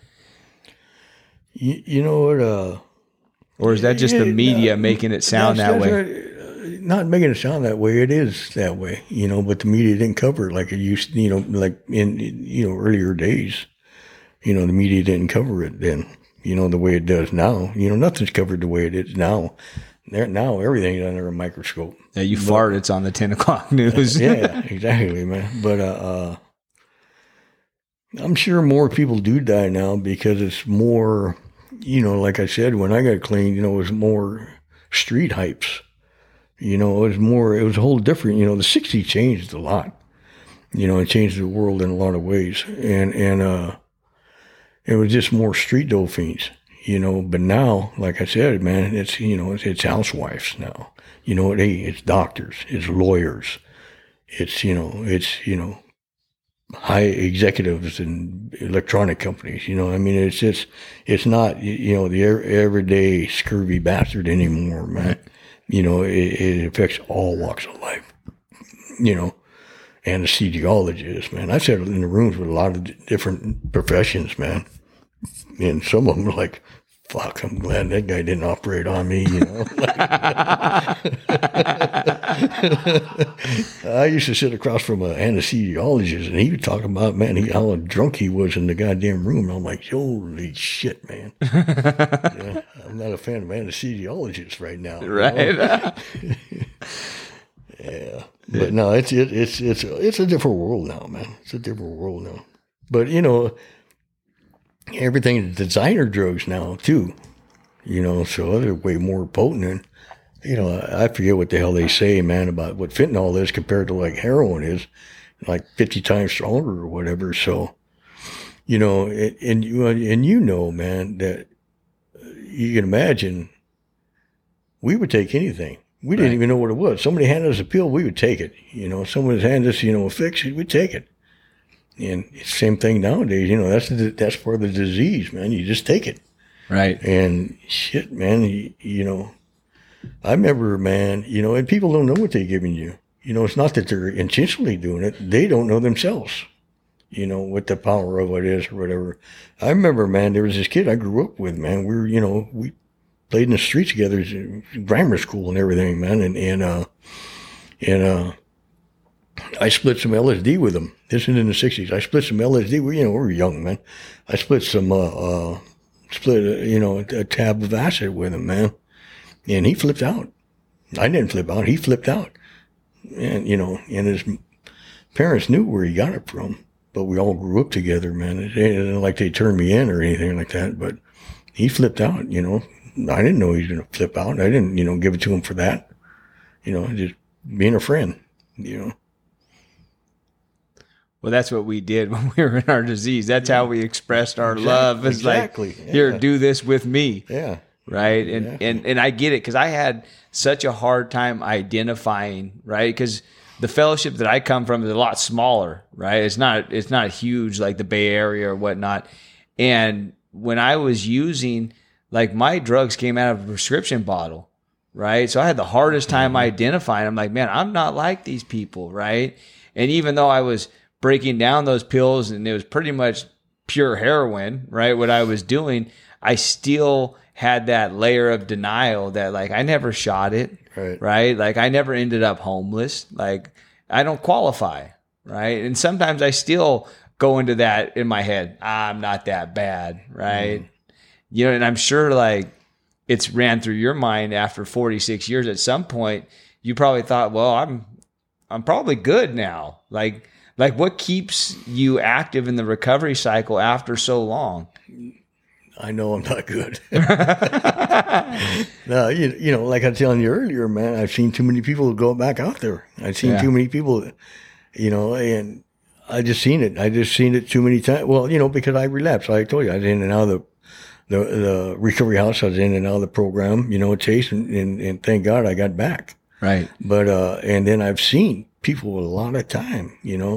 You know what? Or is that just the media making it sound that way? Right. Not making it sound that way. It is that way, but the media didn't cover it like it used to, like in, earlier days. The media didn't cover it then, the way it does now. Nothing's covered the way it is now. Now everything's under a microscope. Yeah, you fart, it's on the 10 o'clock news. Yeah, exactly, man. But, I'm sure more people do die now because it's more, like I said, when I got clean, it was more street hypes. It was a whole different, the 60s changed a lot. It changed the world in a lot of ways. And it was just more street dope fiends, but now, like I said, man, it's, it's housewives now. Hey, it's doctors, it's lawyers, it's, high executives in electronic companies. It's not, the everyday scurvy bastard anymore, man. It affects all walks of life, anesthesiologists, man. I've sat in the rooms with a lot of different professions, man. And some of them are like, fuck, I'm glad that guy didn't operate on me, I used to sit across from an anesthesiologist, and he would talk about, man, how drunk he was in the goddamn room. And I'm like, holy shit, man. I'm not a fan of anesthesiologists right now. Right. Yeah. But no, it's a different world now, man. It's a different world now. But, everything is designer drugs now, too. So they're way more potent. And, I forget what the hell they say, man, about what fentanyl is compared to like heroin is, like 50 times stronger or whatever. So, man, that you can imagine we would take anything. We didn't even know what it was. Somebody handed us a pill, we would take it. Someone's handed us, a fix, we'd take it. And it's the same thing nowadays. That's part of the disease, man. You just take it. Right. And shit, man, I remember, man, and people don't know what they're giving you. It's not that they're intentionally doing it. They don't know themselves, what the power of it is or whatever. I remember, man, there was this kid I grew up with, man. We played in the streets together, grammar school and everything, man. And I split some LSD with him. This is in the 60s. I split some LSD. We were young, man. I split some, a tab of acid with him, man. And he flipped out. I didn't flip out. He flipped out. And, and his parents knew where he got it from. But we all grew up together, man. It ain't like they turned me in or anything like that. But he flipped out, I didn't know he was going to flip out. I didn't, give it to him for that. Just being a friend, Well, that's what we did when we were in our disease. That's how we expressed our love. It's like, here, do this with me. Yeah. Right. And I get it because I had such a hard time identifying, right? Because the fellowship that I come from is a lot smaller, right? It's not huge like the Bay Area or whatnot. And when I was using, like, my drugs came out of a prescription bottle, right? So I had the hardest time identifying. I'm like, man, I'm not like these people, right? And even though I was breaking down those pills and it was pretty much pure heroin, right? What I was doing, I still had that layer of denial that, like, I never shot it, right? Like, I never ended up homeless. Like, I don't qualify, right? And sometimes I still go into that in my head. I'm not that bad, right? And I'm sure, like, it's ran through your mind after 46 years. At some point, you probably thought, well, I'm probably good now. Like what keeps you active in the recovery cycle after so long? I know I'm not good. No, like I was telling you earlier, man, I've seen too many people go back out there. I've seen too many people, and I just seen it. I just seen it too many times. Well, because I relapsed. I told you I was in and out of the recovery house. I was in and out of the program, Chase, and thank God I got back. Right. But, and then I've seen people with a lot of time,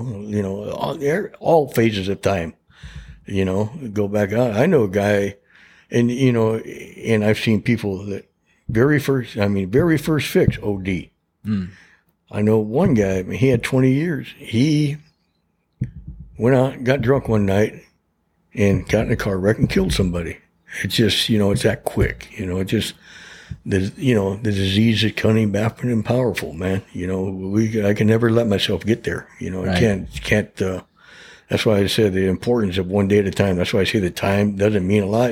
all phases of time, go back out. I know a guy and, and I've seen people that very first fix OD. I know one guy, he had 20 years. He went out, got drunk one night and got in a car wreck and killed somebody. It's just, it's that quick, it just, the disease is cunning, baffling, and powerful, man. I can never let myself get there. I can't, that's why I said the importance of one day at a time. That's why I say the time doesn't mean a lot,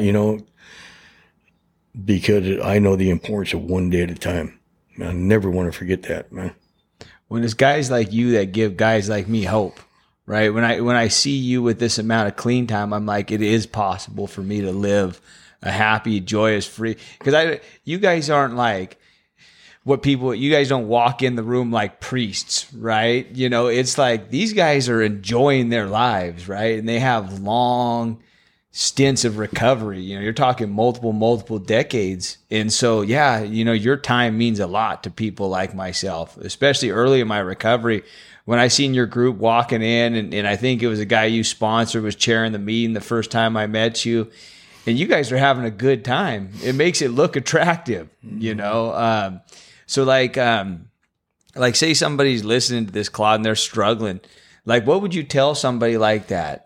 because I know the importance of one day at a time. I never want to forget that, man. When it's guys like you that give guys like me hope, right? When I see you with this amount of clean time, I'm like, it is possible for me to live a happy, joyous, free. Because you guys aren't like you guys don't walk in the room like priests, right? You know, it's like these guys are enjoying their lives, right? And they have long stints of recovery. You know, you're talking multiple decades. And so, yeah, you know, your time means a lot to people like myself, especially early in my recovery. When I seen your group walking in, and I think it was a guy you sponsored was chairing the meeting the first time I met you, and you guys are having a good time. It makes it look attractive, you know? So like say somebody's listening to this, Claude, and they're struggling. Like, what would you tell somebody like that?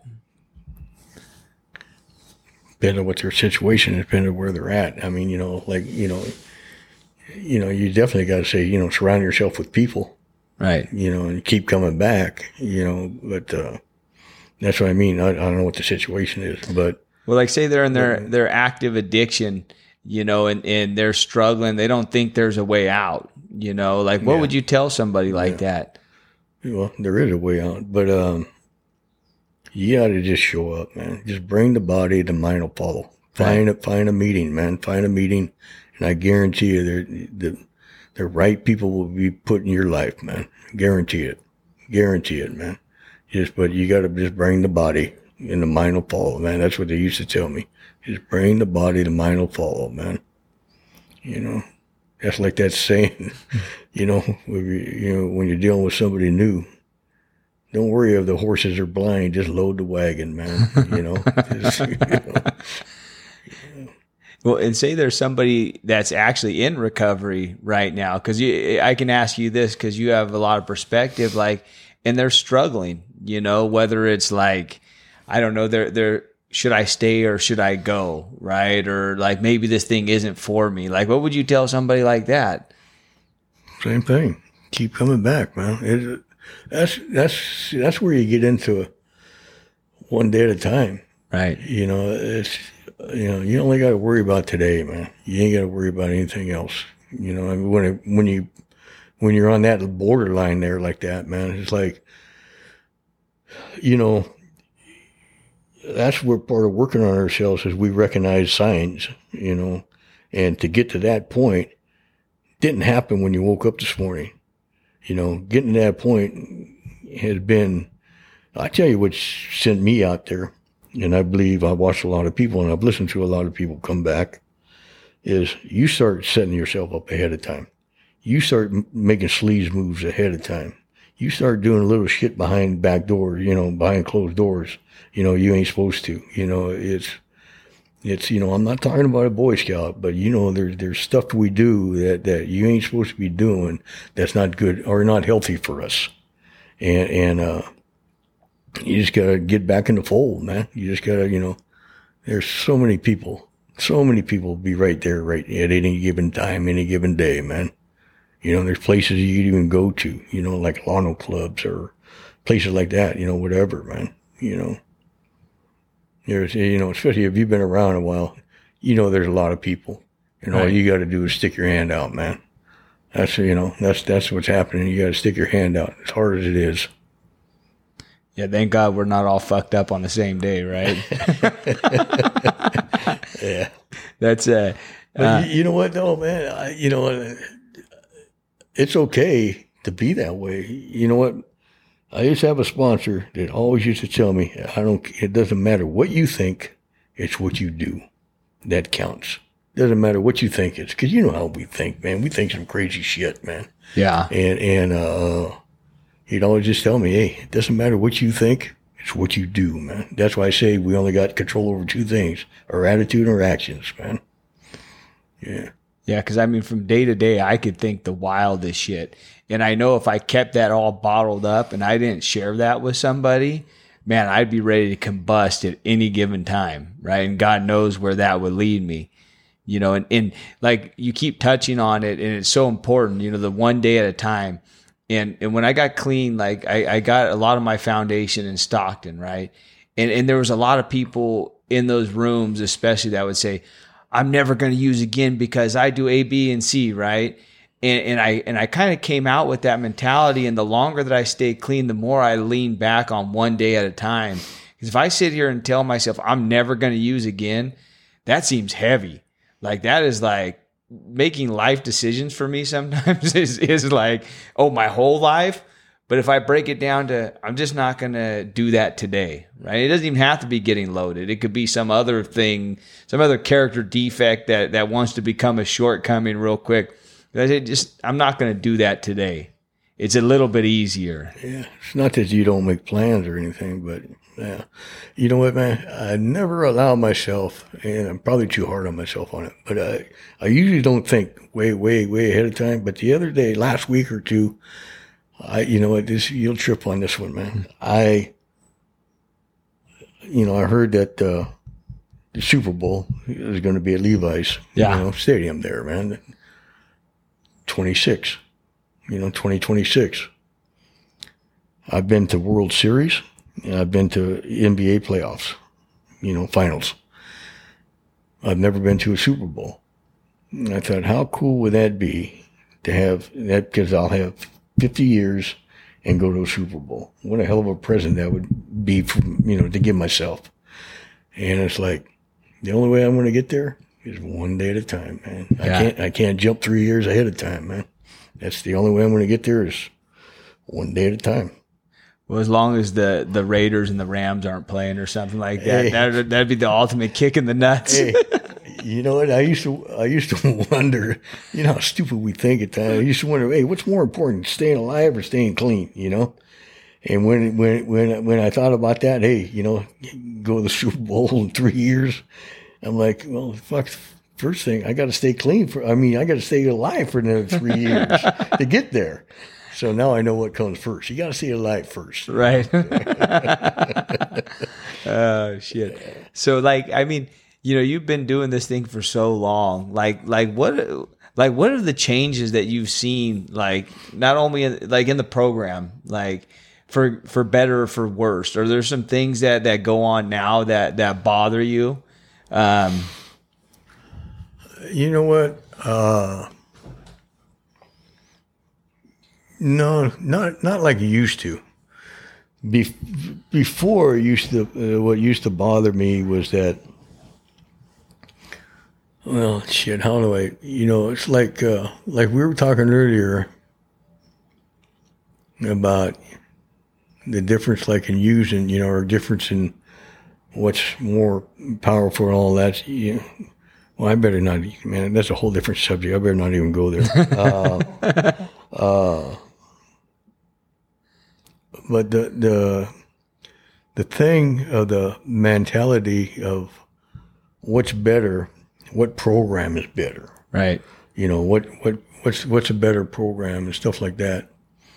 Depending on what their situation is, depending on where they're at. I mean, you know, like, you definitely got to say, you know, surround yourself with people. Right. You know, and keep coming back, you know, but that's what I mean. I don't know what the situation is, but. Well, like say they're in their active addiction, you know, and they're struggling. They don't think there's a way out, you know, like what would you tell somebody like that? Well, there is a way out, but you got to just show up, man. Just bring the body, the mind will follow. Find a meeting, man. Find a meeting, and I guarantee you the right people will be put in your life, man. Guarantee it, man. But you got to just bring the body, and the mind will follow, man. That's what they used to tell me. Just bring the body, the mind will follow, man. You know, that's like that saying. You know, when you're dealing with somebody new. Don't worry if the horses are blind. Just load the wagon, man. You know. Well, and say there's somebody that's actually in recovery right now, because I can ask you this because you have a lot of perspective, like, and they're struggling. You know, whether it's like, I don't know, they're should I stay or should I go, right? Or like maybe this thing isn't for me. Like, what would you tell somebody like that? Same thing. Keep coming back, man. That's where you get into one day at a time. Right. You know, you only got to worry about today, man. You ain't got to worry about anything else. You know, I mean, when you're on that borderline there like that, man, it's like, you know, that's where part of working on ourselves is we recognize signs, you know, and to get to that point didn't happen when you woke up this morning. You know, getting to that point has been, I tell you what sent me out there, and I believe I watched a lot of people and I've listened to a lot of people come back, is you start setting yourself up ahead of time. You start making sleaze moves ahead of time. You start doing a little shit behind back doors, you know, behind closed doors, you know, you ain't supposed to. You know, it's, you know, I'm not talking about a Boy Scout, but, you know, there's stuff we do that you ain't supposed to be doing that's not good or not healthy for us. And you just got to get back in the fold, man. You just got to, you know, there's so many people be right there, right at any given time, any given day, man. You know, there's places you can even go to, you know, like Lano clubs or places like that, you know, whatever, man, you know. There's, you know, especially if you've been around a while, you know, there's a lot of people, and all you got to do is stick your hand out, man. That's, you know, that's what's happening. You got to stick your hand out as hard as it is. Yeah. Thank God we're not all fucked up on the same day. Right. Yeah. That's, you know what though, man, you know, it's okay to be that way. You know what? I used to have a sponsor that always used to tell me, it doesn't matter what you think, it's what you do. That counts. Doesn't matter what you think it's, cause you know how we think, man. We think some crazy shit, man. Yeah. And he'd always just tell me, hey, it doesn't matter what you think, it's what you do, man. That's why I say we only got control over two things, our attitude and our actions, man. Yeah. Yeah, because I mean, from day to day, I could think the wildest shit. And I know if I kept that all bottled up and I didn't share that with somebody, man, I'd be ready to combust at any given time, right? And God knows where that would lead me, you know, and like you keep touching on it, and it's so important, you know, the one day at a time. And when I got clean, like I got a lot of my foundation in Stockton, right? And there was a lot of people in those rooms, especially, that would say, I'm never going to use again because I do A, B, and C, right? And I kind of came out with that mentality. And the longer that I stay clean, the more I lean back on one day at a time. Because if I sit here and tell myself I'm never going to use again, that seems heavy. Like that is like making life decisions for me sometimes is like, oh, my whole life. But if I break it down to, I'm just not going to do that today, right? It doesn't even have to be getting loaded. It could be some other thing, some other character defect that wants to become a shortcoming real quick. I'm not going to do that today. It's a little bit easier. Yeah. It's not that you don't make plans or anything, but yeah. You know what, man? I never allow myself, and I'm probably too hard on myself on it, but I usually don't think way ahead of time. But the other day, last week or two, you know what, you'll trip on this one, man. I heard that the Super Bowl is going to be at Levi's Stadium there, man. 2026. I've been to World Series, and I've been to NBA playoffs, finals. I've never been to a Super Bowl. And I thought, how cool would that be to have that, because I'll have 50 years and go to a Super Bowl. What a hell of a present that would be for, to give myself. And it's like, the only way I'm going to get there is one day at a time, man. Yeah. I can't jump 3 years ahead of time, man. That's the only way I'm going to get there is one day at a time. Well, as long as the Raiders and the Rams aren't playing or something like that, that'd be the ultimate kick in the nuts. Hey, you know what? I used to wonder, how stupid we think at times. I used to wonder, hey, what's more important, staying alive or staying clean? And when I thought about that, hey, go to the Super Bowl in 3 years, I'm like, well, fuck. First thing, I got to stay clean I got to stay alive for another 3 years to get there. So now I know what comes first. You got to stay alive first. Right. Oh, shit. So you've been doing this thing for so long. What are the changes that you've seen, not only in the program, for better or for worse? Are there some things that go on now that bother you? You know what? No, not like you used to. Before, what used to bother me was that, well, shit, how do I, it's like we were talking earlier about the difference, in using, or difference in what's more powerful and all that. Well, I better not, man, that's a whole different subject. I better not even go there. But the thing of the mentality of what's better, what program is better, right? What's a better program and stuff like that.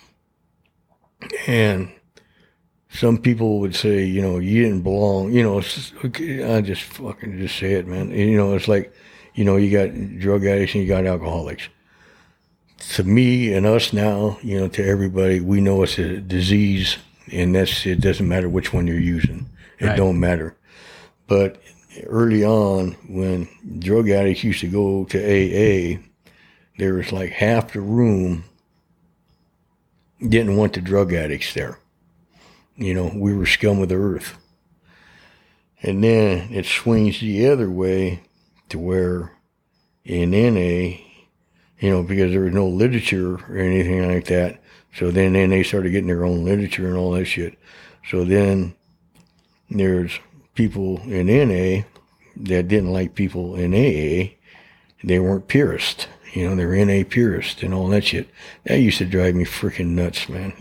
And some people would say, you didn't belong. I just fucking say it, man. It's like, you got drug addicts and you got alcoholics. To me and us now, to everybody, we know it's a disease, and it doesn't matter which one you're using. It don't matter. But early on, when drug addicts used to go to AA, there was like half the room didn't want the drug addicts there. We were scum of the earth. And then it swings the other way to where in NA, because there was no literature or anything like that. So then they started getting their own literature and all that shit. So then there's people in NA that didn't like people in AA. They weren't purists. They're NA purists and all that shit. That used to drive me freaking nuts, man,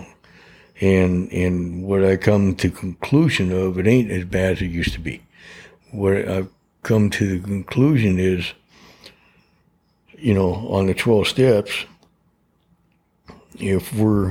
And what I come to conclusion of, it ain't as bad as it used to be. What I've come to the conclusion is, on the 12 steps, if we're,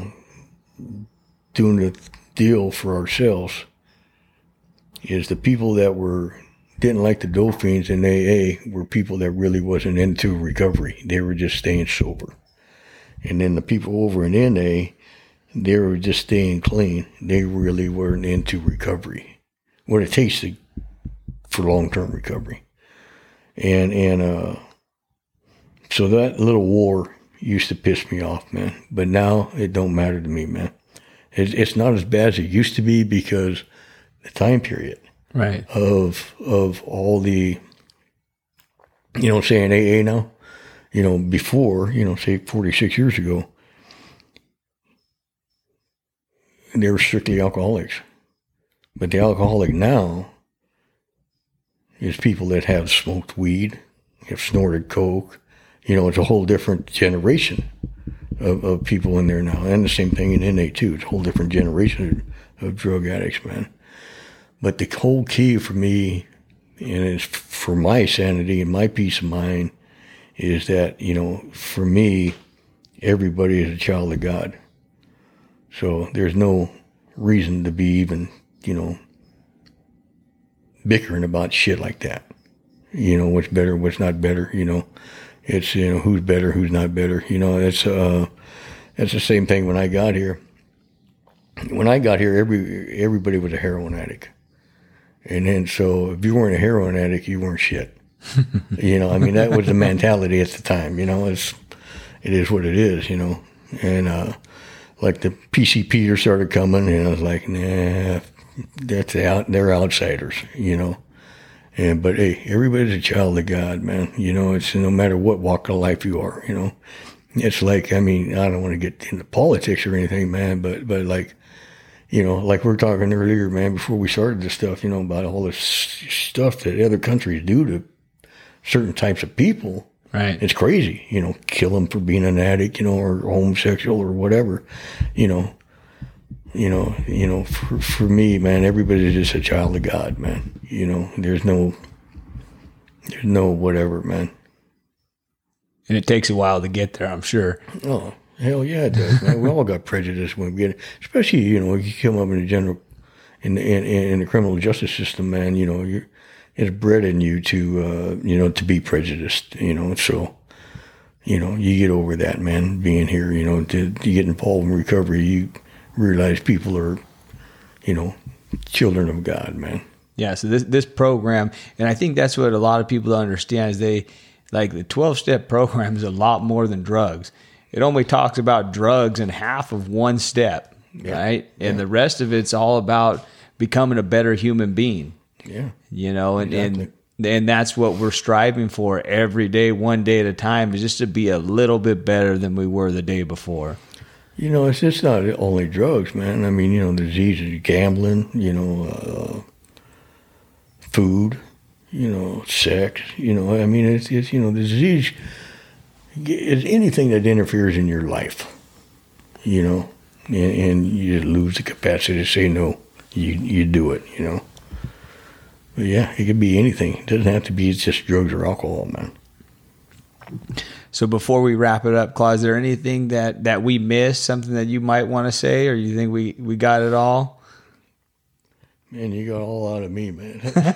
doing the deal for ourselves, is the people that didn't like the dope fiends in AA were people that really wasn't into recovery. They were just staying sober. And then the people over in NA, they were just staying clean. They really weren't into recovery, what it takes for long-term recovery. And So that little war used to piss me off, man. But now it don't matter to me, man. It's not as bad as it used to be because the time period Right. of all the, say in AA now, before, say 46 years ago, they were strictly alcoholics. But the alcoholic now is people that have smoked weed, have snorted coke. It's a whole different generation of people in there now. And the same thing in NA too. It's a whole different generation of drug addicts, man. But the whole key for me, and it's for my sanity and my peace of mind, is that, for me, everybody is a child of God. So there's no reason to be even, bickering about shit like that. What's better, what's not better, It's, who's better, who's not better. That's the same thing when I got here. When I got here, everybody was a heroin addict. And then, so if you weren't a heroin addict, you weren't shit. That was the mentality at the time, it is what it is, And, like the PCPers started coming, and I was like, nah, they're outsiders, But hey, everybody's a child of God, man. It's no matter what walk of life you are, It's like, I don't want to get into politics or anything, man, but like, like we were talking earlier, man, before we started this stuff, about all this stuff that other countries do to certain types of people. Right. It's crazy, kill them for being an addict, or homosexual or whatever, for me, man, everybody's just a child of God, man. There's no whatever, man. And it takes a while to get there, I'm sure. Oh, hell yeah, it does, man. We all got prejudice when we get it, especially, if you come up in the criminal justice system, man, it's bred in you to, to be prejudiced, so, you get over that, man, being here, to get involved in recovery, you realize people are, children of God, man. Yeah. So this program, and I think that's what a lot of people don't understand is the 12-step program is a lot more than drugs. It only talks about drugs in half of one step, right? Yeah. And the rest of it's all about becoming a better human being. Yeah. Exactly. And that's what we're striving for every day, one day at a time, is just to be a little bit better than we were the day before. It's just not only drugs, man. Diseases, gambling, food, sex, it's the disease is anything that interferes in your life, and you lose the capacity to say no. You do it, But yeah, it could be anything. It doesn't have to be just drugs or alcohol, man. So before we wrap it up, Claude, is there anything that we missed, something that you might want to say, or you think we got it all? Man, you got all out of me, man.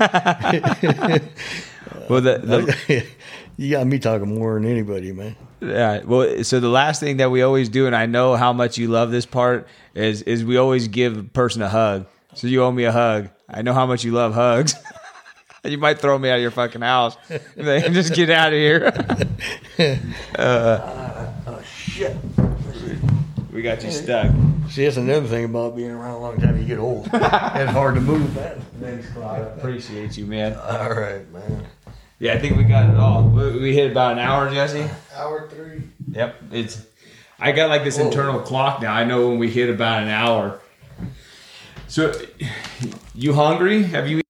Well, you got me talking more than anybody, man. Yeah. Well, so the last thing that we always do, and I know how much you love this part, is we always give a person a hug. So you owe me a hug. I know how much you love hugs. You might throw me out of your fucking house. Just get out of here. Oh, shit. We got you stuck. See, that's another thing about being around a long time. You get old. It's hard to move, man. Thanks, Claude. I appreciate you, man. All right, man. Yeah, I think we got it all. We hit about an hour, Jesse. Hour 3. Yep. I got like this internal clock now. I know when we hit about an hour. So, you hungry? Have you